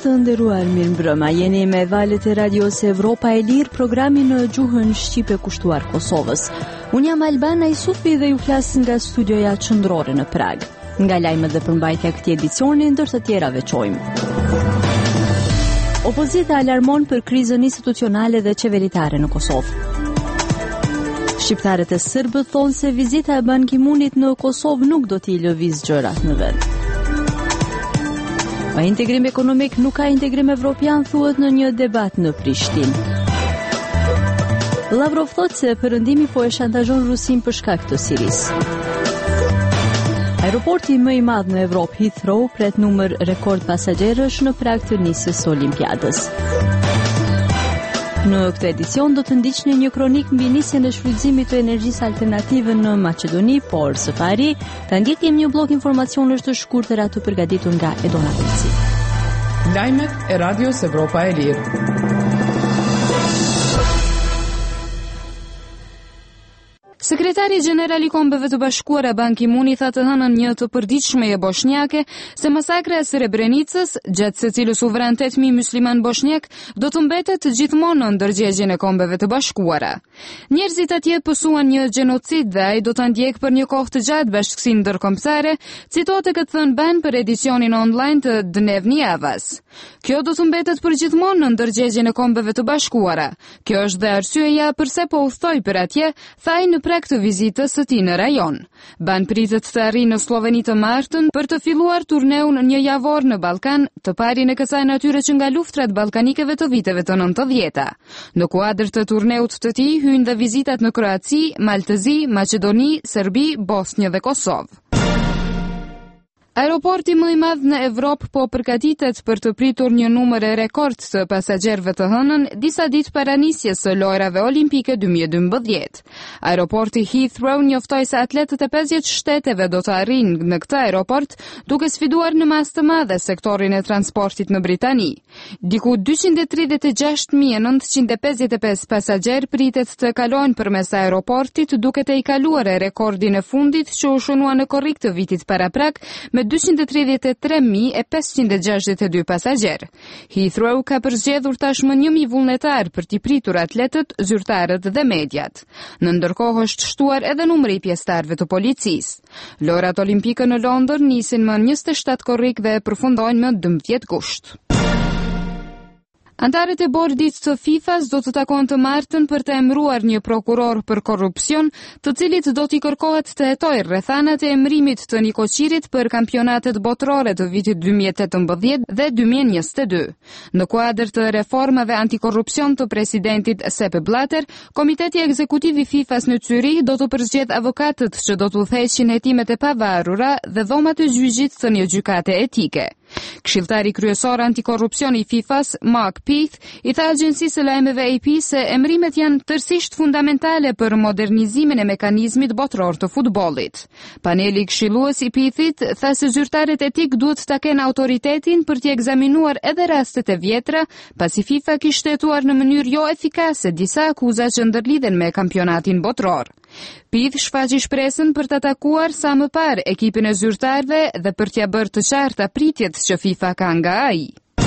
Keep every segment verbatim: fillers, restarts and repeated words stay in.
Të nderuar, mirëmbrëma. Jeni me valët e radios Evropa e Lirë, programi në gjuhën shqipe kushtuar Kosovës. Unë jam Albana Isufi dhe ju flas nga studioja qendrore në Prag. Nga lajmet dhe përmbajtja këtij edicioni, ndër të tjera veçojmë. Opozita alarmon për krizën institucionale dhe qeveritare në Kosovë. Shqiptarët e serbë thonë se vizita e Ban Ki-moonit në Kosovë nuk do t'i lëviz gjërat në vend. Pa integrim ekonomik nuk ka integrim evropian, thuhet në një debat në Prishtinë. Lavrov thotë se Perëndimi po e shantazhon Rusin për shkak të Sirisë. Aeroporti më i madh në Evropë, Heathrow, pret numër rekord pasagerësh në prag të nisjes së Olimpiadës. Në këtë edicion do të ndiqni një kronik mbi nisjen e shfrytëzimit të energjisë alternative në Maqedoni, por së pari ta ndjekim një blok informacionesh të shkurtër të përgatitur nga Edona Pelci. Lajmet e Radios Evropa e Lirë. Sekretari Gjeneral i Kombeve të Bashkuara Ban Ki-moon tha të hënën një të përditshme e bosnjake se masakra e Srebrenicës, gjatë se cilës u vran tetëmi musliman bosnjak, do të mbetet gjithmonë në ndërgjegjen e Kombeve të Bashkuara. Njerëzit atje pësuan një gjenocid dhe ai do ta ndjek për një kohë të gjatë bashkësinë ndërkombëtare, citohet e këtë thënë Ban për edicionin online të Dnevni Avaz. Kjo do të mbetet për gjithmonë në ndërgjegjen e Kombeve të Bashkuara. Kjo është dhe arsyeja pse po udhtoi për atje, thaj në prak të vizitës së tij në rajon. Ban pritet të arrijë në Sloveni të martën për të filluar turneun një javor në Ballkan, të parin e kësaj natyre që nga luftrat ballkanikeve të viteve të nëntëdhjeta. Në kuadër të turneut të tij hyjnë dhe vizitat në Kroaci, Maltëzi, Maqedoni, Serbi, Bosnjë dhe Kosovë. Aeroporti më i madh në Evropë po përgatitet për të pritur një numër rekord të pasagerëve të hënën disa ditë para nisjes së lojrave olimpike dy mijë e dymbëdhjetë. Aeroporti Heathrow njoftoi se atletët e pesëdhjetë shteteve do të arrijnë në këtë aeroport, duke sfiduar në masë të madhe sektorin e transportit në Britani. Diku dyqind e tridhjetë e gjashtë mijë nëntëqind e pesëdhjetë e pesë pasagerë pritet të kalojnë përmes aeroportit, duke të i kaluar rekordin e fundit që u shënua në korrik të vitit paraprak me dyqind e tridhjetë e tre mijë e pesëqind e gjashtëdhjetë e dy pasagerë. Heathrow ka përzgjedhur tashmë një mijë vullnetar për t'i pritur atletët, zyrtarët dhe mediat. Në ndërkohë është shtuar edhe numri i pjesëtarëve të policisë. Lojrat olimpike në Londër nisin më njëzet e shtatë korrik dhe përfundojnë më dymbëdhjetë gusht. Antarët e bordit të FIFA-s do të takohen të martën për të emëruar një prokuror për korrupsion, të cilit do t'i kërkohet të hetojë rrethanat e emërimit të Nikoqirit për kampionatet botërore të vitit dy mijë e tetëmbëdhjetë dhe dy mijë e njëzet e dy. Në kuadër të reformave antikorrupsion të presidentit Sepp Blatter, Komiteti Ekzekutiv i FIFA-s në Zyrich do të përzgjedh avokatët që do të udhëheqin hetimet e pavarura dhe dhomat e gjyqit të një gjykate etike. Këshilltari kryesor antikorrupsion i FIFA-s, Mark Peath, i tha agjencisë së lajmeve A P se emërimet janë tërësisht fundamentale për modernizimin e mekanizmit botëror të futbollit. Paneli këshillues i Peathit tha se zyrtarët etik duhet ta kenë autoritetin për t'i ekzaminuar edhe rastet e vjetra, pasi FIFA kishte hetuar në mënyrë jo efikase disa akuza që ndërlidhen me kampionatin botëror. Pith shfaqi shpresën për të takuar sa më parë ekipin e zyrtarëve dhe për t'ia bërë të qarta pritjet që FIFA ka nga ai.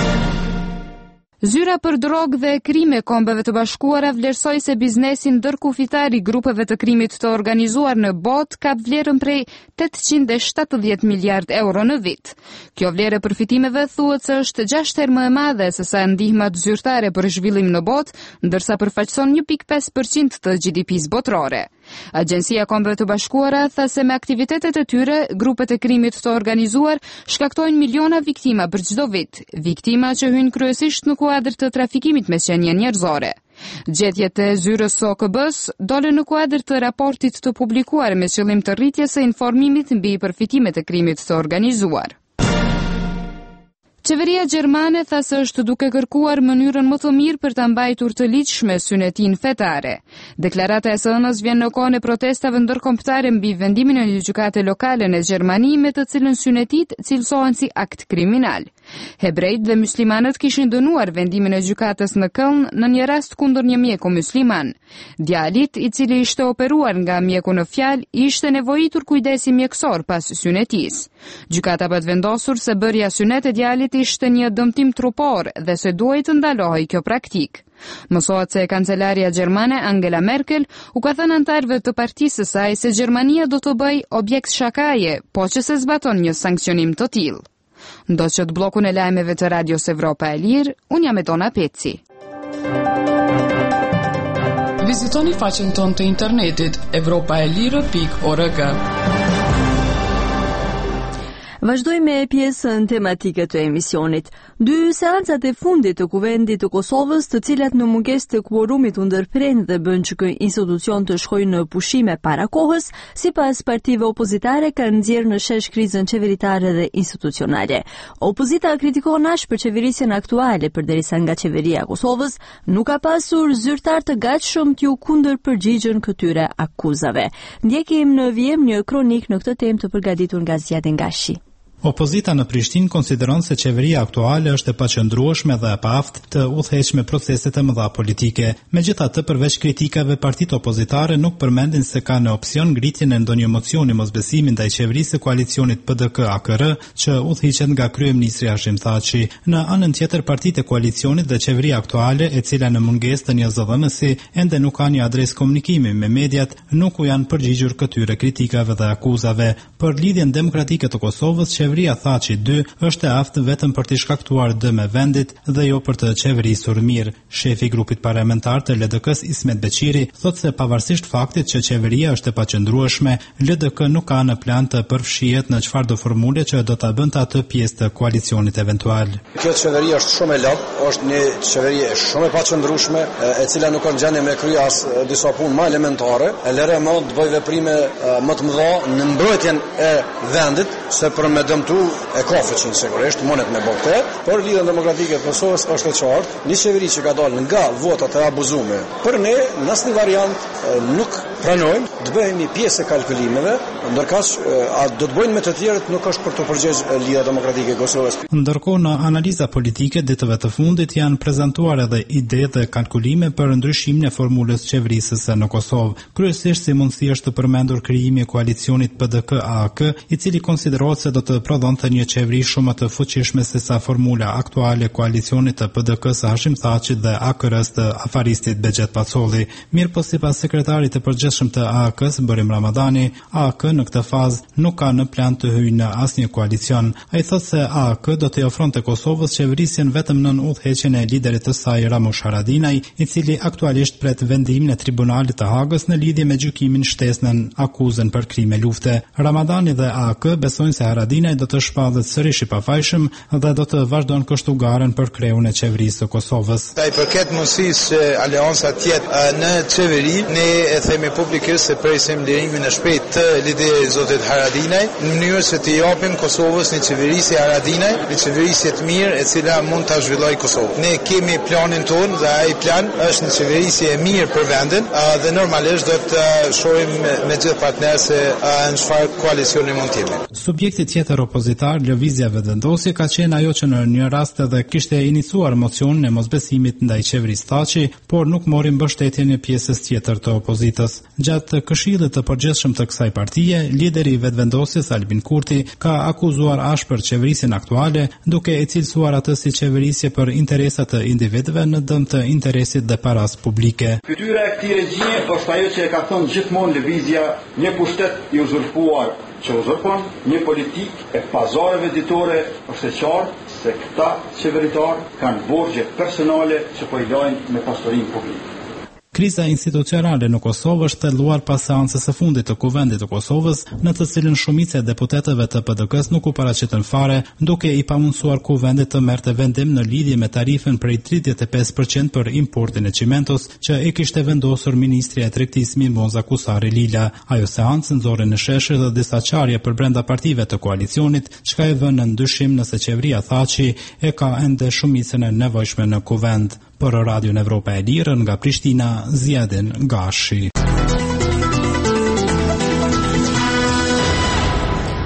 Zyra për drogë dhe krime e Kombeve të Bashkuara vlerësoi se biznesi ndërkufitar i grupeve të krimit të organizuar në botë ka vlerën prej tetëqind e shtatëdhjetë miliard euro në vit. Kjo vlerë e përfitimeve thuhet se është gjashtë herë më e madhe se sa ndihmat zyrtare për zhvillim në botë, ndërsa përfaqëson një pikë pesë përqind të G D P-s botërore. Agjencia e Kombeve të Bashkuara tha se me aktivitetet e tyre, grupet e krimit të organizuar shkaktojnë miliona viktima për çdo vit, viktima që hyjnë kryesisht në kuadër të trafikimit me qenie njerëzore. Gjetjet e zyrës së O K B-s dolën në kuadër të raportit të publikuar me qëllim të rritjes së informimit mbi përfitimet e krimit të organizuar. Qeveria gjermane tha se është duke kërkuar mënyrën më të mirë për ta mbajtur të ligjshme synetin fetare. Deklarata e së hënës vjen në kohën e protestave ndërkombëtare mbi vendimin e një gjykate lokale në Gjermani me të cilën synetit cilësohen si akt kriminal. Hebrejt dhe muslimanët kishin dënuar vendimin e gjykatës në Köln në një rast kundër një mjeku musliman. Djalit, i cili ishte operuar nga mjeku në fjalë, ishte nevojitur kujdesi mjekësor pas synetisë. Gjykata pat vendosur se bërja synet e djalit ishte një dëmtim trupor dhe se duhej të ndalohej kjo praktikë. Mësohet se kancelaria gjermane Angela Merkel u ka thënë anëtarëve të partisë së saj se Gjermania do të bëjë objekt shakaje, po që se zbaton një sankcionim të tillë. Ndoqët blokun e lajmeve të Radios Evropa e Lirë, unë jam Edona Peci. Vizitoni faqen tonë të internetit evropa e lirë pikë org. Vazhdojmë me pjesën tematike të emisionit. Dy seancat e fundit të Kuvendit të Kosovës, të cilat në mungesë të kuorumit u ndërprerën dhe bën që ky institucion të shkojë në pushime para kohës, sipas partive opozitare kanë nxjerrë në shesh krizën qeveritare dhe institucionale. Opozita kritikon ashtë për qeverisjen aktuale, përderisa nga qeveria e Kosovës nuk ka pasur zyrtar të gatshëm t'ju kundërpërgjigjen këtyre akuzave. Ndjekim në vijim një kronik në këtë temë të përgatitur nga Zjadin Gashi. Opozita në Prishtinë konsideron se qeveria aktuale është e paqëndrueshme dhe e paaft të udhëheqë me proceset e mëdha politike. Megjithatë, përveç kritikave, partitë opozitare nuk përmendin se ka në opsion ngritjen e ndonjë mocioni mosbesimi ndaj qeverisë së koalicionit P D K A K R që udhëhiqet nga kryeministri Hashim Thaçi. Në anën tjetër, partitë e koalicionit dhe qeveria aktuale, e cila në mungesë të një zëdhënësi ende nuk ka një adresë komunikimi me mediat, nuk u janë përgjigjur këtyre kritikave dhe akuzave. Për lidhjen demokratike të Kosovës, qeveria Thaçi dy është e aftë vetëm për të shkaktuar dëm e vendit dhe jo për të qeverisur mirë. Shefi i grupit parlamentar të L D K-s Ismet Beqiri thotë se pavarësisht faktit që qeveria është e paqëndrueshme, L D K nuk ka në plan të përfshihet në çfarëdo formule që do ta bënte atë pjesë të koalicionit eventual. Kjo qeveri është shumë e lodh, është një qeveri shumë e paqëndrueshme, e cila nuk ka gjendje me krye as disa punë më elementare, e lëre më të bëjë veprime më të mëdha në mbrojtjen e vendit, se për me dëmtu e ka fuqinë sigurisht, mundet me bëj këtë, por lidhja demokratike e Kosovës është e qartë, një qeveri që ka dalë nga votat e abuzuara. Për ne, në asnjë variant nuk pranojmë të bëhemi pjesë e kalkulimeve, ndërkaq a do të bëjnë me të tjerët nuk është për të përgjegjë lidhja demokratike e Kosovës. Ndërkohë në analiza politike ditëve të fundit janë prezantuar edhe ide dhe kalkulime për ndryshimin e formulës qeverisë së në Kosovë. Kryesisht si mundësi është të përmendur krijimi i koalicionit P D K A K, i cili konsiderohet se do të prodhonte një qeveri shumë të fuqishme se sa formula aktuale koalicionit të P D K-s Hashim Thaçit dhe A K R-s të afaristit Bexhet Pacolli. Mirë po sipas sekretarit të përgjithshëm të A A K-s Bërim Ramadani, A A K në këtë fazë nuk ka në plan të hyjë në asnjë koalicion. Ai thotë se A A K do të ofronte Kosovës qeverisjen vetëm nën udhëheqjen e liderit të saj Ramush Haradinaj, i cili aktualisht pret vendimin e Tribunalit të Hagës në lidhje me gjykimin shtesnën akuzën për krime lufte. Ramadani dhe A A K besojnë se Haradinaj do të shpallet sërish i pafajshëm dhe do të vazhdon kështu garën për kreun e qeverisë së Kosovës. Sa i përket mundësisë që aleanca të jetë në qeveri, ne e themi publikisht se presim lirimin e shpejtë të liderit zotit Haradinaj, në mënyrë se të japim Kosovës një qeverisje Haradinaj, një qeverisje të mirë e cila mund ta zhvillojë Kosovën. Ne kemi planin tonë dhe ai plan është një qeverisje e mirë për vendin dhe normalisht do të shohim me gjithë partnerët se në çfarë koalicioni mund të jemi. Subjekti tjetër opozitar, Lëvizja Vetëvendosje, ka qenë ajo që në një rast edhe kishte iniciuar mocionin e mosbesimit ndaj qeverisë Thaçi, por nuk mori mbështetjen e pjesës tjetër të opozitës. Gjatë këshillit të përgjithshëm të kësaj partie, lideri i Vetëvendosjes Albin Kurti ka akuzuar ashpër qeverisjen aktuale, duke e cilësuar atë si qeverisje për interesat të individëve në dëm të interesit dhe paras publike. Fytyra e këtij regjimi është ajo që e ka thënë gjithmonë Lëvizja, një pushtet i uzurpuar që uzurpon, një politik e pazareve ditore. Është e qartë se këta qeveritar kanë borxhe personale që po i lajnë me pasurinë publike. Kriza institucionale në Kosovë është thelluar pas seancës së fundit të Kuvendit të Kosovës, në të cilën shumica e deputetëve të P D K-s nuk u paraqitën fare, duke i pamundsuar Kuvendit të merrte vendim në lidhje me tarifën prej tridhjetë e pesë përqind për importin e çimentos që e kishte vendosur ministri i tregtisë Mimoza Kusari Lila. Ajo seancë nxorri në sheshë dhe disa çarje për brenda partive të koalicionit, çka e vënë në ndyshim nëse qeveria Thaçi e ka ende shumicën e nevojshme në Kuvend. Për Radion Evropa e Lirë nga Prishtina, Zjadin Gashi.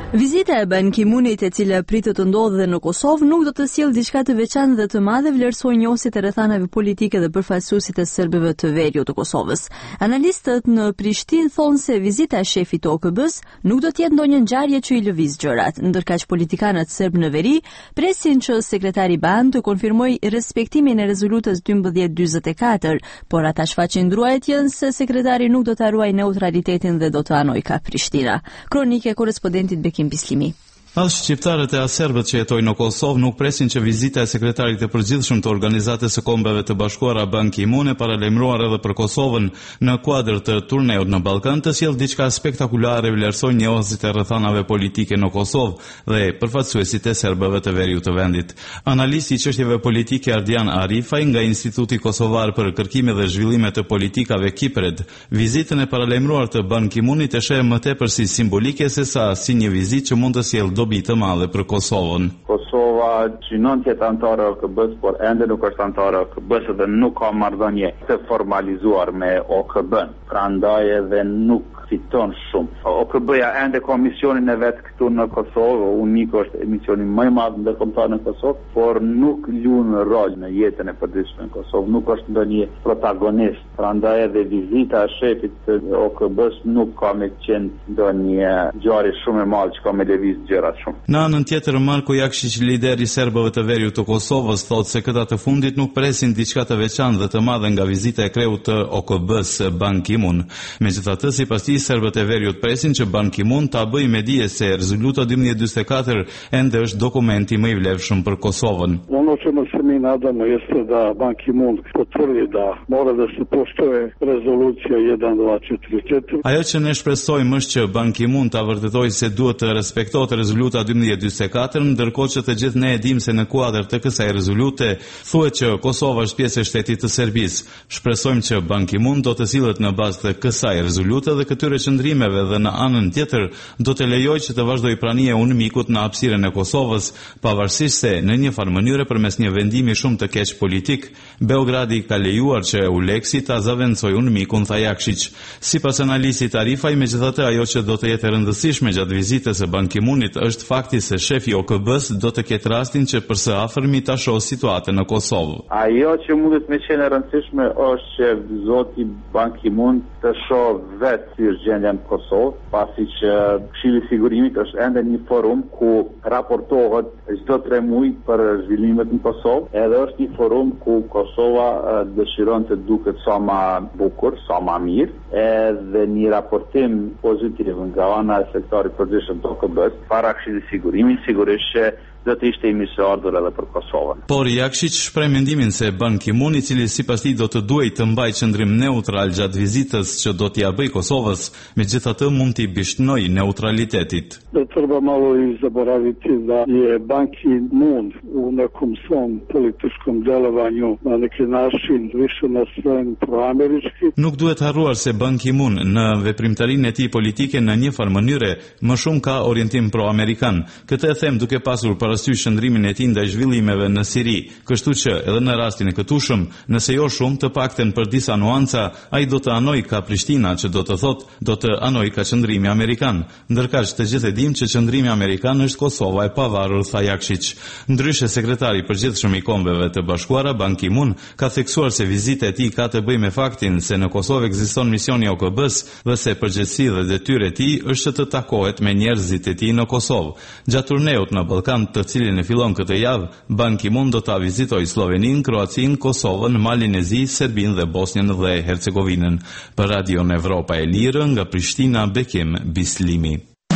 Vizita e Ban Ki-moonit, e cila pritet të ndodhë në Kosovë, nuk do të sjellë diçka të veçantë dhe të madhe, vlerësoi njohësit e rrethanave politike dhe përfaqësuesit e serbëve të veriut të Kosovës. Analistët në Prishtinë thonë se vizita e shefit të O K B-s nuk do të jetë ndonjë ngjarje që i lëviz gjërat, ndërkaq politikanët serb në veri presin që sekretari Ban të konfirmojë respektimin e rezolutës dymbëdhjetë dyzet e katër, por ata shfaqin ndruajtjen se sekretari nuk do të harruajë neutralitetin dhe do të anojë ka Prishtina. Kronike korrespondentit Bekim Bislimi. As shqiptarët e as serbët që jetojnë në Kosovë nuk presin që vizita e sekretarit e përgjithshëm të Organizatës së Kombeve të Bashkuara Ban Ki-moon e paralajmëruar edhe për Kosovën në kuadër të turneut në Ballkan të sjellë diçka spektakolare, vlerësojnë njohësit e rrethanave politike në Kosovë dhe përfaqësuesit e serbëve të veriut të vendit. Analisti i çështjeve politike Ardian Arifaj nga Instituti Kosovar për Kërkime dhe Zhvillime të Politikave Kipred, vizitën e paralajmëruar të Ban Ki-moonit e sheh më tepër si simbolike sesa si një vizitë që mund të sjellë dobi të madhe për Kosovën. Kosova gjënon të jetë antare O K B-s, por ende nuk është antare O K B-s dhe nuk ka marrëdhënie të formalizuar me O K B-n. Prandaj edhe nuk fiton shumë. O K B-ja ende ka misionin e vet këtu në Kosovë, UNIKO është misioni më i madh ndërkombëtar në Kosovë, por nuk luan rol në jetën e përditshme në Kosovë, nuk është ndonjë protagonist. Prandaj edhe vizita e shefit të O K B-s nuk ka me qenë ndonjë ngjarje shumë e madhe që ka me lëviz gjërat shumë. Në anën tjetër, Marko Jakšić, lideri i serbëve të veriut të Kosovës, thotë se këta të fundit nuk presin diçka të veçantë dhe të madhe nga vizita e kreut të O K B-s Ban Ki-moon. Megjithatë, sipas tij, serbët e veriut presin që Ban Ki-moon ta bëjë me dije se rezoluta dymbëdhjetë dyzet e katër ende është dokumenti më i vlefshëm për Kosovën. Ono čemu se mi nadamo jeste da Ban Ki-moon potvrdi da mora da se poštuje rezolucija jedan dva četiri četiri. Ajo që ne shpresojmë është që Ban Ki-moon ta vërtetojë se duhet të respektohet rezoluta dymbëdhjetë dyzet e katër, ndërkohë që të gjithë ne e dimë se në kuadër të kësaj rezolute thuhet që Kosova është pjesë e shtetit të Serbisë. Shpresojmë që Ban Ki-moon do të sillet në bazë të kësaj rezolute dhe këtyre qëndrimeve dhe në anën tjetër do të lejojë që të vazhdojë prania e UNMIK-ut në hapësirën e Kosovës, pavarësisht se në një farë mënyrë përmes një vendimi shumë të keq politik, Beogradi ka lejuar që Uleksi ta zaventojë UNMIK-un, tha Jakšić. Sipas analistit Arifaj, megjithatë ajo që do të jetë e rëndësishme gjatë vizitës së Ban Ki-moonit është fakti se shefi O K B-s do të ketë rastin që për së afërmi ta shohë situatën në Kosovë. Ajo që mundet me qenë e rëndësishme është që zoti Ban Ki-moon të shohë vetë si është gjendja në Kosovë, pasi që Këshilli i Sigurimit është ende një forum ku raportohet çdo tre muaj për zhvillimet në Kosovë, edhe është një forum ku Kosova dëshiron të duket sa më bukur, sa më mirë, edhe një raportim pozitiv nga ana e sektorit përgjithshëm të O K B-s para Këshillit të Sigurimit sigurisht që do të ishte i mirëseardhur edhe për Kosovën. Por Jakšić shpreh mendimin se Ban Ki-moon, i cili sipas tij do të duhej të mbajë qëndrim neutral gjatë vizitës që do t'i bëjë Kosovës, megjithatë mund t'i bishnojë neutralitetit. Ne treba malo i zaboraviti da je Ban Ki-moon u nekom svom političkom djelovanju na neki način više nastrojen proamerički. Nuk duhet harruar se Ban Ki-moon në veprimtarinë e tij politike në një farë mënyre më shumë ka orientim pro-amerikan. Këtë e them duke pasur parasysh shëndrimin e tij ndaj zhvillimeve në Siri, kështu që edhe në rastin e këtushëm, nëse jo shumë, të paktën për disa nuanca, ai do të anojë ka Prishtina, që do të thotë do të anojë ka qëndrimi amerikan. Ndërkaq të gjithë e dimë që qëndrimi amerikan është Kosova e pavarur, tha Jakšić. Ndryshe, sekretari i përgjithshëm i Kombeve të Bashkuara Ban Ki-moon ka theksuar se vizita e tij ka të bëjë me faktin se në Kosovë ekziston misioni O K B-s dhe se përgjegjësia dhe detyrë e tij është të takohet me njerëzit e tij në Kosovë. Gjatë turneut në Ballkan, të cilin e fillon këtë javë, Ban Ki-moon do ta vizitojë Sloveninë, Kroacinë, Kosovën, Malinezi, Serbinë dhe Bosnjën dhe Hercegovinën. Për Radion Evropa e Lirë, nga Prishtina, Bekim Bislimi.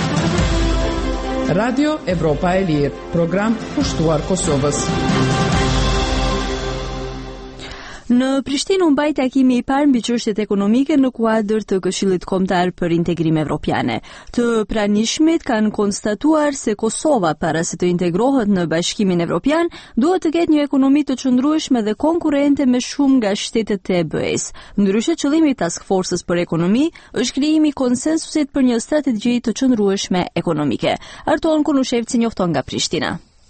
Radio Evropa e Lirë, program pushtuar Kosovës. Në Prishtinë u mbaj takimi i parë mbi çështjet ekonomike në kuadër të Këshillit Kombëtar për Integrim Evropiane. Të pranishmit kanë konstatuar se Kosova, para se të integrohet në Bashkimin Evropian, duhet të ketë një ekonomi të qëndrueshme dhe konkurrente me shumë nga shtetet e E B E-s. Ndryshe, qëllimi i Task Force-s për ekonomi është krijimi i konsensusit për një strategji të qëndrueshme ekonomike. Arton Kunushevci njofton nga Prishtina.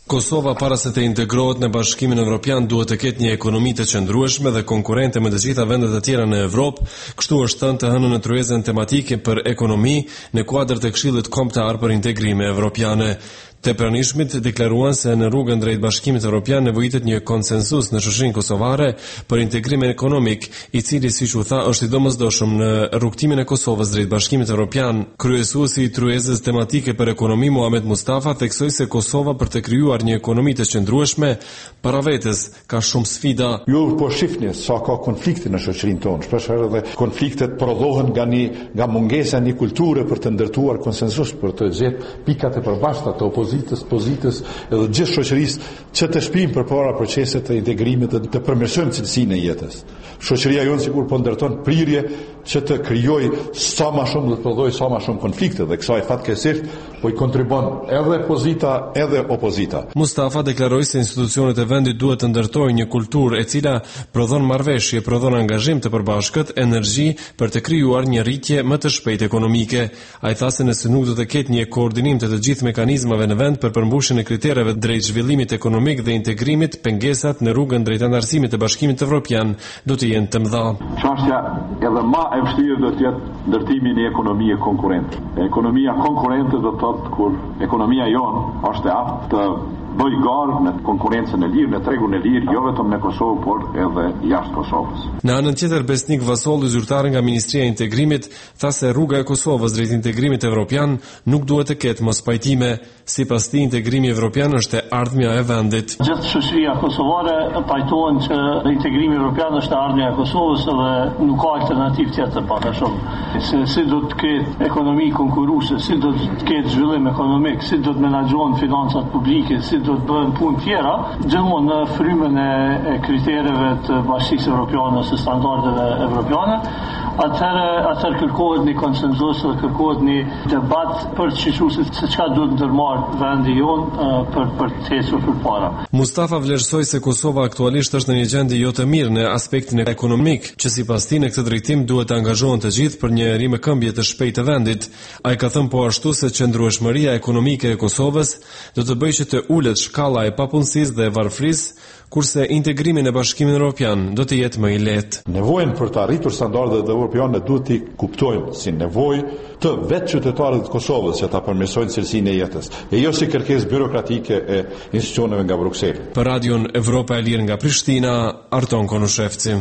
Kosova para se të integrohet në Bashkimin Evropian duhet të ketë një ekonomi të qëndrueshme dhe konkurrente me të gjitha vendet e tjera në Evropë, kështu është thënë të hënën në tryezën tematike për ekonomi në kuadër të Këshillit Kombëtar për Integrime Evropiane. Të pranishmit deklaruan se në rrugën drejt Bashkimit Evropian nevojitet një konsensus në shoqërinë kosovare për integrimin ekonomik, i cili siç u tha është i domosdoshëm në rrugtimin e Kosovës drejt Bashkimit Evropian. Kryesuesi i tryezës tematike për ekonomi Muhamet Mustafa theksoi se Kosova për të krijuar një ekonomi të qëndrueshme para vetes ka shumë sfida. Ju po shihni sa ka konflikte në shoqërinë tonë, shpesh edhe konfliktet prodhohen nga një nga mungesa e një kulture për të ndërtuar konsensus, për të gjetur pikat e përbashkëta të opozitës pozitës, pozitës edhe gjithë shoqërisë që të shpijmë përpara proceset të integrimit të, të përmirësojmë cilësinë e jetës. Shoqëria jonë sikur po ndërton prirje që të krijojë sa më shumë dhe të prodhojë sa më shumë konflikte dhe kësaj fatkeqësisht po i kontribon edhe pozita edhe opozita. Mustafa deklaroi se institucionet e vendit duhet të ndërtojnë një kulturë e cila prodhon marrëveshje, prodhon angazhim të përbashkët, energji për të krijuar një rritje më të shpejtë ekonomike. Ai tha se nëse nuk do të ketë një koordinim të të gjithë mekanizmave në vend për përmbushjen e kritereve drejt zhvillimit ekonomik dhe integrimit, pengesat në rrugën drejt anëtarësimit të Bashkimit Evropian do të jenë të mëdha. Çështja edhe më e vështirë do të jetë ndërtimi i një ekonomie konkurrente. Ekonomia konkurrente do të thotë kur ekonomia jonë është e aftë të bëj garë në konkurencën e lirë, në tregun e lirë, jo vetëm në Kosovë, por edhe jashtë Kosovës. Në anën tjetër, Besnik Vasolli, zyrtar nga Ministria e Integrimit, tha se rruga e Kosovës drejt integrimit evropian nuk duhet të ketë mospajtime. Sipas tij, integrimi evropian është e ardhmja e vendit. Gjithë shoqëria kosovare pajtohen që integrimi evropian është e ardhmja e Kosovës dhe nuk ka alternativë tjetër pak a shumë. Se si do të ketë ekonomi konkurruese, si do të ketë zhvillim ekonomik, si do të menaxhohen financat publike, si do të bëhen punë tjera, gjithmonë në frymën e kritereve të Bashkisë Evropiane ose standardeve evropiane, atëherë atëherë kërkohet një konsenzus dhe kërkohet një debat për të shqyrtuar se çka duhet ndërmarrë vendi jonë për për të ecur përpara. Mustafa vlerësoi se Kosova aktualisht është në një gjendje jo të mirë në aspektin ekonomik, që sipas tij në këtë drejtim duhet të angazhohen të gjithë për një rimëkëmbje të shpejtë të vendit. Ai ka thënë po ashtu se qëndrueshmëria ekonomike e Kosovës do të bëjë që të ulet shkalla e papunësisë dhe e varfërisë, kurse integrimi në Bashkimin Evropian do të jetë më i lehtë. Nevojën për të arritur standardet evropiane duhet t'i kuptojmë si nevojë të vetë qytetarëve të Kosovës që ta përmirësojnë cilësinë e jetës, e jo si kërkesë birokratike e institucioneve nga Brukseli. Për Radion Evropa e Lirë nga Prishtina, Arton Konushevci.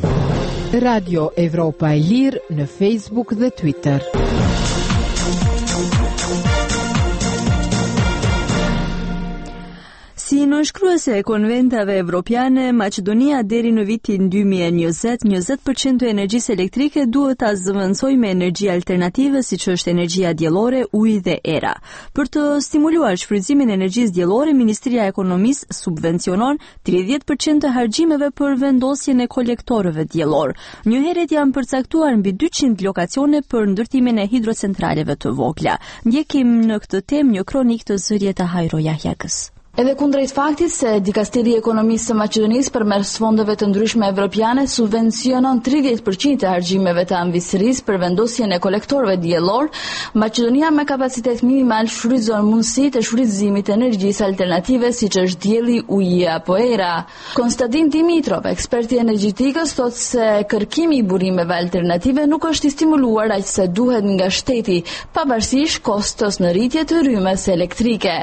Radio Evropa e Lirë në Facebook dhe Twitter. Si nënshkruese e konventave evropiane, Maqedonia deri në vitin dy mijë e njëzet, njëzet përqind të energjisë elektrike duhet ta zëvendësojë me energji alternative siç është energjia diellore, uji dhe era. Për të stimuluar shfrytëzimin e energjisë diellore, Ministria e Ekonomisë subvencionon tridhjetë përqind të harxhimeve për vendosjen e kolektorëve diellor. Njëherët janë përcaktuar mbi dyqind lokacione për ndërtimin e hidrocentraleve të vogla. Ndjekim në këtë temë një kronik të Zërieta Hajro Jahjakës. Edhe kundrejt faktit se Dikasteri i Ekonomisë së Maqedonisë përmes fondeve të ndryshme evropiane subvencionon tridhjetë përqind të harxhimeve të anëvisërisë për vendosjen e kolektorëve diellor, Maqedonia me kapacitet minimal shfrytëzon mundësitë e shfrytëzimit të energjisë alternative siç është dielli, uji apo era. Konstantin Dimitrov, ekspert i energjetikës, thotë se kërkimi i burimeve alternative nuk është i stimuluar aq sa duhet nga shteti, pavarësisht kostos në rritje të rrymës elektrike.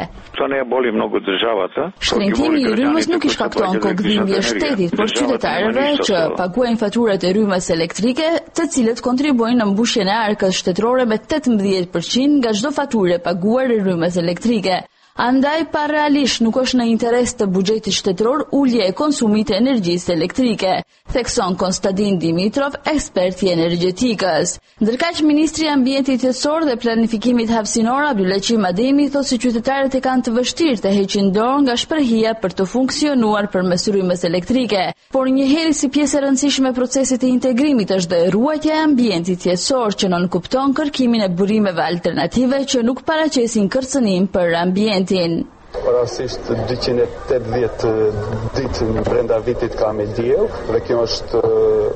Shtrëngimi i rrymës nuk i shkakton kokëdhimbje shtetit, por qytetarëve që paguajnë faturat e rrymës elektrike, të cilët kontribuojnë në mbushjen e arkës shtetërore me tetëmbëdhjetë përqind nga çdo faturë e paguar e rrymës elektrike. Andaj parealisht nuk është në interes të buxhetit shtetëror ulje e konsumit të energjisë elektrike, thekson Konstantin Dimitrov, ekspert i energjetikës. Ndërkaq Ministri i Ambientit Jetësor dhe Planifikimit Hapësinor Abdulaqim Ademi thotë se qytetarët e kanë të vështirë të heqin dorë nga shprehja për të funksionuar përmes rrymës elektrike, por njëherë si pjesë e rëndësishme e procesit të integrimit është dhe ruajtja e ambientit jetësor që nënkupton kërkimin e burimeve alternative që nuk paraqesin kërcënim për ambient. Parasisht dyqind e tetëdhjetë ditë brenda vitit ka me diell dhe kjo është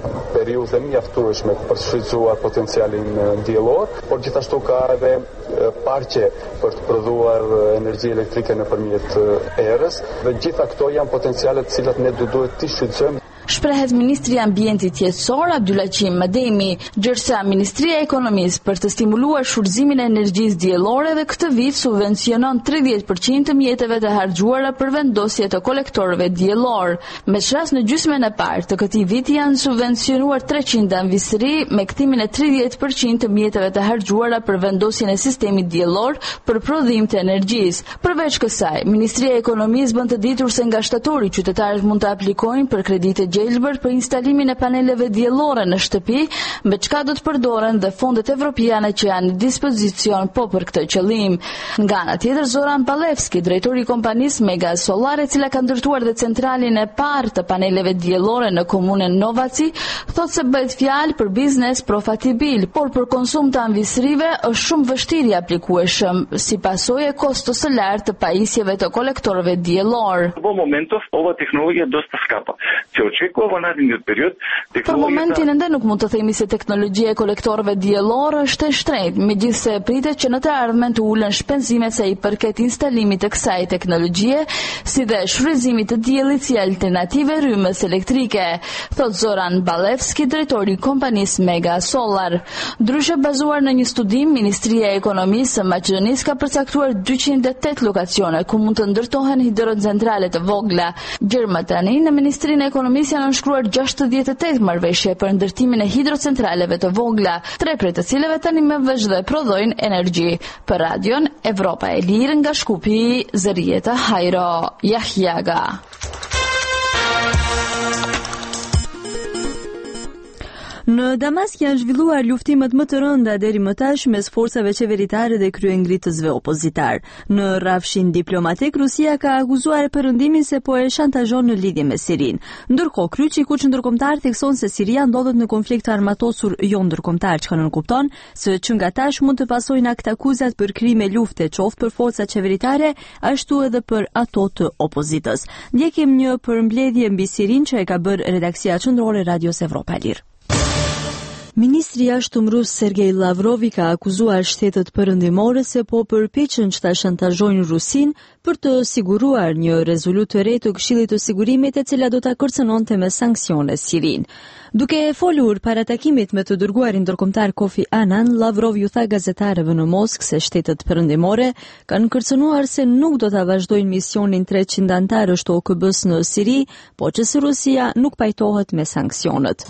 periudhë mjaftueshme për të shfrytzuar potencialin diellor, por gjithashtu ka edhe parqe për të prodhuar energji elektrike nëpërmjet erës, dhe gjitha këto janë potencialet të cilat ne duhet të shfrytëzojmë. Shprehet Ministri i Ambientit Jetësor Abdulaqim Mademi, ndërsa Ministria e Ekonomisë për të stimuluar shfrytëzimin e energjisë diellore dhe këtë vit subvencionon tridhjetë përqind të mjeteve të harxhuara për vendosje të kolektorëve diellor. Meqenëse në gjysmën e parë të këtij viti janë subvencionuar treqind anvisëri me kthimin e tridhjetë përqind të mjeteve të harxhuara për vendosjen e sistemit diellor për prodhim të energjisë. Përveç kësaj, Ministria e Ekonomisë bën të ditur se nga shtatori qytetarët mund të aplikojnë për kredite gjelbër për instalimin e paneleve diellore në shtëpi, me çka do të përdoren dhe fondet evropiane që janë në dispozicion po për këtë qëllim. Nga ana tjetër, Zoran Palevski, drejtori i kompanisë Mega Solar, e cila ka ndërtuar dhe centralin e parë të paneleve diellore në komunën Novaci, thotë se bëhet fjalë për biznes profitabil, por për konsum të anvisërive është shumë vështirë i aplikueshëm, si pasojë e kostos së lartë të pajisjeve të kolektorëve diellor. Во моментов ова технологија доста скапа. Се очекува во наредниот период Për momentin ende nuk mund të themi se teknologjia e kolektorëve diellor është e shtrenjtë, megjithëse pritet që në të ardhmen të ulen shpenzimet sa i përket instalimit të kësaj teknologjie, si dhe shfrytëzimit të diellit si alternative rrymës elektrike, thot Zoran Balevski, drejtori i kompanisë Mega Solar. Ndryshe bazuar në një studim, Ministria e Ekonomisë së Maqedonisë ka përcaktuar dyqind e tetë lokacione ku mund të ndërtohen hidrocentrale të vogla. Gjërmë tani në Ministrinë e Ekonomisë janë nënshkruar gjashtëdhjetë e tetë marrëveshje për ndërtimin e hidrocentraleve të vogla, tre prej të cilave tani më vesh dhe prodhojnë energji. Për radion Evropa e Lirë nga Shkupi, Zërieta Hajro, Jahjaga. Në Damask janë zhvilluar luftimet më të rënda deri më tash mes forcave qeveritare dhe kryengritësve opozitar. Në rrafshin diplomatik, Rusia ka akuzuar perëndimin se po e shantazhon në lidhje me Sirin. Ndërkohë, kryqi i kuq ndërkombëtar thekson se Siria ndodhet në konflikt armatosur jo ndërkombëtar, çka nënkupton se që nga tash mund të pasojnë akt akuzat për krime lufte, qoftë për forcat qeveritare, ashtu edhe për ato të opozitës. Ndjekim një përmbledhje mbi Sirin që e ka bërë redaksia qendrore e Radios Evropa e Lirë. Ministri i jashtëm rus Sergej Lavrov i ka akuzuar shtetet perëndimore se po përpiqen që ta shantazhojnë Rusin për të siguruar një rezolutë të re të Këshillit të Sigurimit e cila do ta kërcënonte me sanksione Sirin. Duke e folur para takimit me të dërguarin ndërkombëtar Kofi Annan, Lavrov ju tha gazetarëve në Moskë se shtetet perëndimore kanë kërcënuar se nuk do ta vazhdojnë misionin treqind antarësh të O K B-s në Siri, po që si Rusia nuk pajtohet me sanksionet.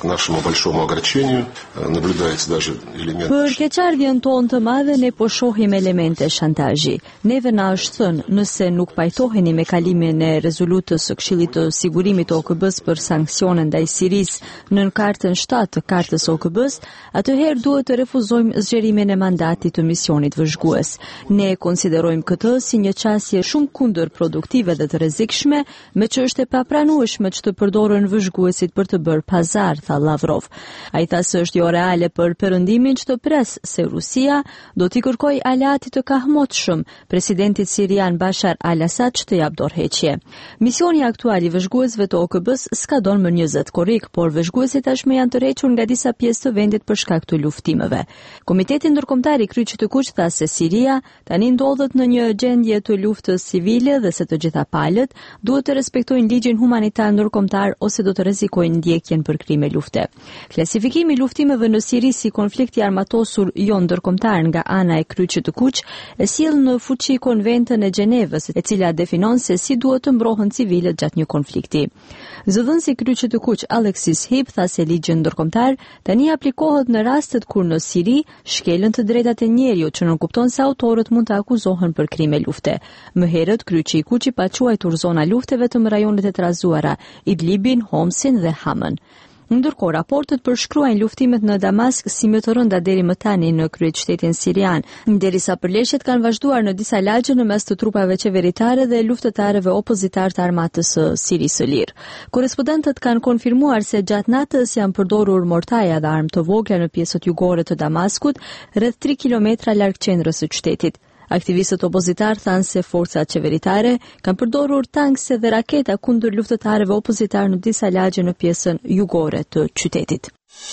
Për keqardhjen tonë të madhe ne po shohim elemente shantazhi. Neve na është thënë, nëse nuk pajtoheni me kalimin e rezolutës së Këshillit të Sigurimit të O K B-s për sanksione ndaj Sirisë në kartën shtatë të kartës O K B-s, atëherë duhet të refuzojmë zgjerimin e mandatit të misionit vëzhgues. Ne konsiderojmë këtë si një qasje shumë kundër produktive dhe të rrezikshme, me që është e papranueshme që të përdoren vëzhguesit për të bërë pazar, tha Lavrov. Ai tha se është jo reale për perëndimin që të pres se Rusia do t'i kërkoj aleatit të kahmotshëm presidentit sirian Bashar al-Assad që të jap dorëheqje. Misioni aktual i vëzhguesve të O K B-s s'ka don më njëzet korrik, por vëzhguesit tashmë janë tërhequr nga disa pjesë të vendit për shkak të luftimeve. Komiteti ndërkombëtar i Kryqit të Kuq tha se Siria tani ndodhet në një gjendje të luftës civile dhe se të gjitha palët duhet të respektojnë ligjin humanitar ndërkombëtar ose do të rrezikojnë ndjekjen për krime lufte. Klasifikimi i luftimeve në Siri si konflikti armatosur jo ndërkombëtar nga ana e Kryqit të Kuq e sjell në fuqi konventën e Gjenevës, e cila definon se si duhet të mbrohen civilët gjatë një konflikti. Zëdhënësi i Kryqit të Kuq Alexis Hip tha se ligji ndërkombëtar tani aplikohet në rastet kur në Siri shkelen të drejtat e njeriut, që nënkupton se autorët mund të akuzohen për krime lufte. Më herët Kryqi i Kuq pa quajtur zona lufte vetëm rajonet e trazuara, Idlibin, Homsin dhe Hamën. Ndërkohë, raportet përshkruajnë luftimet në Damask si më të rënda deri më tani në kryeqytetin sirian, derisa përleshjet kanë vazhduar në disa lagje në mes të trupave qeveritare dhe luftëtarëve opozitar të armatës së Sirisë së Lirë. Korrespondentët kanë konfirmuar se gjatë natës janë përdorur mortaja dhe armë të vogla në pjesët jugore të Damaskut, rreth tri kilometra larg qendrës së qytetit. Aktivistët opozitar thanë se forcat qeveritare kanë përdorur tankse dhe raketa kundër luftëtarëve opozitar në disa lagje në pjesën jugore të qytetit.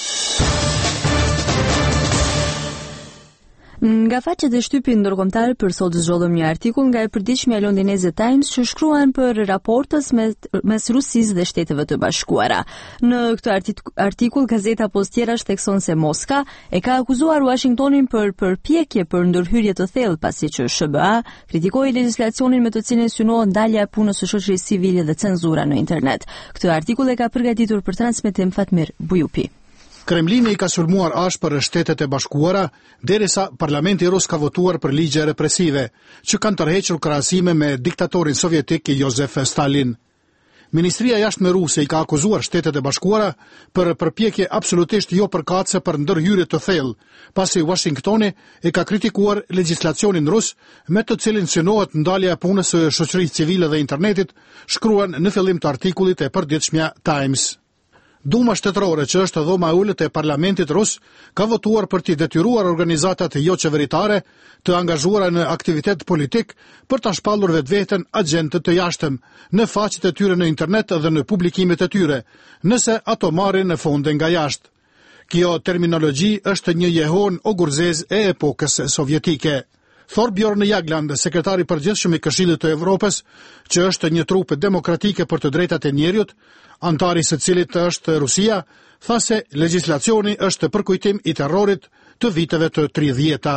Nga faqet e shtypit ndërkombëtar për sot zgjollëm një artikull nga e përditshmja londineze Times që shkruan për raportës mes, mes Rusisë dhe Shteteve të Bashkuara. Në këtë artikull gazeta Postiera shtekson se Moska e ka akuzuar Washingtonin për përpjekje për ndërhyrje të thellë pasi që S B A kritikoi legjislacionin me të cilin synohet ndalja e punës së shoqërisë civile dhe cenzura në internet. Këtë artikull e ka përgatitur për transmetim Fatmir Bujupi. Kremlini i ka sulmuar ashpër Shtetet e Bashkuara, derisa parlamenti rus ka votuar për ligje represive, që kanë tërhequr krahasime me diktatorin sovjetik Josef Stalin. Ministria jashtme ruse i ka akuzuar Shtetet e Bashkuara për përpjekje absolutisht jo përkatëse për ndërhyrje të thellë, pasi Washingtoni e ka kritikuar legjislacionin rus me të cilin synohet ndalja e punës së shoqërisë civile dhe internetit, shkruan në fillim të artikullit e përditshmja Times. Duma shtetërore, që është dhoma e ulët e parlamentit rus, ka votuar për t'i detyruar organizatat jo qeveritare të angazhuara në aktivitet politik për ta shpallur vetveten agjentët të jashtëm në faqet e tyre në internet dhe në publikimet e tyre, nëse ato marrin në fonde nga jashtë. Kjo terminologji është një jehon o gurzez e epokës sovjetike. Thorbjorn Jagland, sekretari përgjithshëm i Këshillit të Evropës, që është një trup demokratike për të drejtat e njerëzit, antari së cilit është Rusia, tha se legjislacioni është përkujtim i terrorit të viteve të tridhjeta.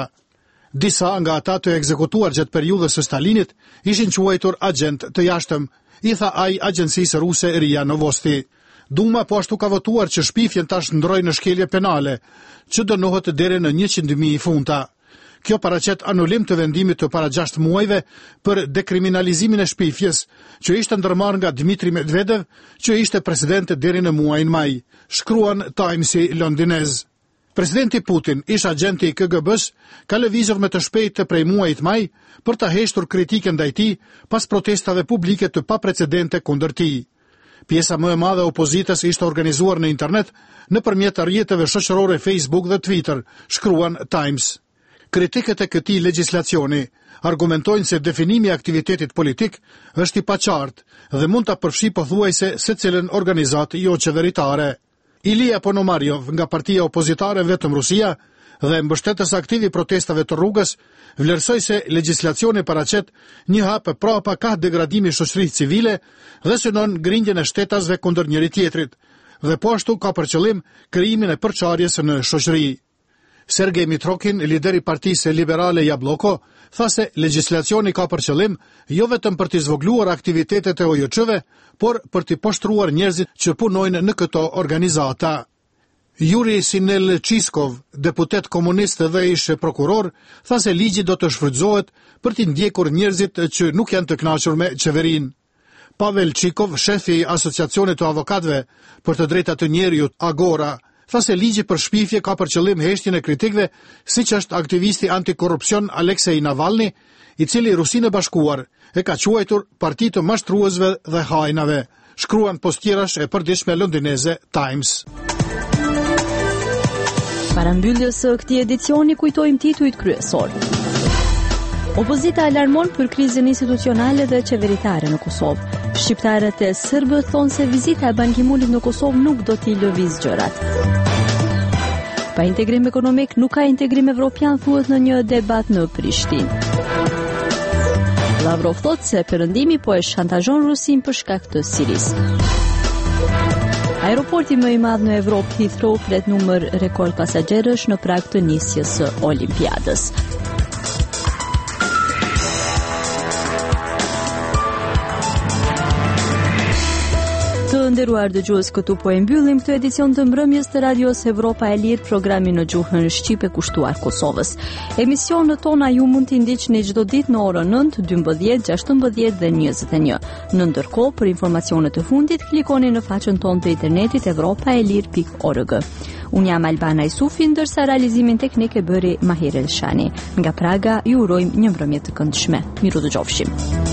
Disa nga ata të ekzekutuar gjatë periudhës së Stalinit ishin quajtur agent të jashtëm, i tha ai agjencisë ruse Ria Novosti. Duma po ashtu ka votuar që shpifjen tash ndrojë në shkelje penale, që dënohet deri në njëqind mijë funta. Kjo paraqet anulim të vendimit të para gjashtë muajve për dekriminalizimin e shpifjes, që ishte ndërmarrë nga Dmitri Medvedev, që ishte presidente deri në muajin maj, shkruan Timesi londinez. Presidenti Putin, ish agenti i K G B-s, ka lëvizur me të shpejtë prej muajit maj për ta heshtur kritikën ndaj tij pas protestave publike të paprecedente kundër tij. Pjesa më e madhe e opozitës ishte organizuar në internet nëpërmjet rrjeteve shoqërore Facebook dhe Twitter, shkruan Times. Kritikët e këtij legjislacioni argumentojnë se definimi i aktivitetit politik është i paqartë dhe mund ta përfshi pothuajse secilën organizatë jo qeveritare. Ilija Ponomarjov nga partia opozitare Vetëm Rusia dhe mbështetës aktiv i protestave të rrugës vlerësoi se legjislacioni paraqet një hap prapa ka degradimi i shoqërisë civile dhe synon grindjen e shtetasve kundër njëri tjetrit dhe po ashtu ka për qëllim krijimin e përçarjes në shoqëri. Sergej Mitrokin, lideri i Partisë Liberale Jabloko, tha se legjislacioni ka për qëllim jo vetëm për t'i zvogluar aktivitetet e O J C-ve, por për t'i poshtruar njerëzit që punojnë në këto organizata. Yuri Sinel Chiskov, deputet komunist dhe ish prokuror, tha se ligji do të shfrytëzohet për t'i ndjekur njerëzit që nuk janë të kënaqur me qeverinë. Pavel Chikov, shefi i Asociacionit të Avokatëve për të drejtat të njerëzit Agora, tha se ligji për shpifje ka për qëllim heshtjen e kritikëve, siç është aktivisti antikorrupsion Aleksej Navalny, i cili Rusinë e Bashkuar e ka quajtur parti të mashtruesve dhe hajnave, shkruan Postierash e përditshme londineze Times. Para mbylljes së këtij edicioni kujtojmë titujt kryesor. Opozita alarmon për krizën institucionale dhe qeveritare në Kosovë. Shqiptarët e serbë thonë se vizita e Ban Ki-moonit në Kosovë nuk do t'i lëviz gjërat. Pa integrim ekonomik nuk ka integrim evropian, thuhet në një debat në Prishtinë. Lavrov thotë se perëndimi po e shantazhon Rusin për shkak të Sirisë. Aeroporti më i madh në Evropë, Heathrow, pret numër rekord pasagjerësh në prag të nisjes së Olimpiadës. Të nderuar dëgjues, këtu po e mbyllim këtë edicion të mbrëmjes të Radios Evropa e Lirë, programi në gjuhën shqipe kushtuar Kosovës. Emisionet tona ju mund t'i ndiqni çdo ditë në orën nëntë, dymbëdhjetë, gjashtëmbëdhjetë dhe njëzet e një. Në ndërkohë, për informacionet të fundit, klikoni në faqen tonë të internetit evropaelir pikë org. Unë jam Albana Isufi, ndërsa realizimin teknik e bëri Mahir Elshani. Nga Praga ju urojmë një mbrëmje të këndshme. Miru dëgjofshim.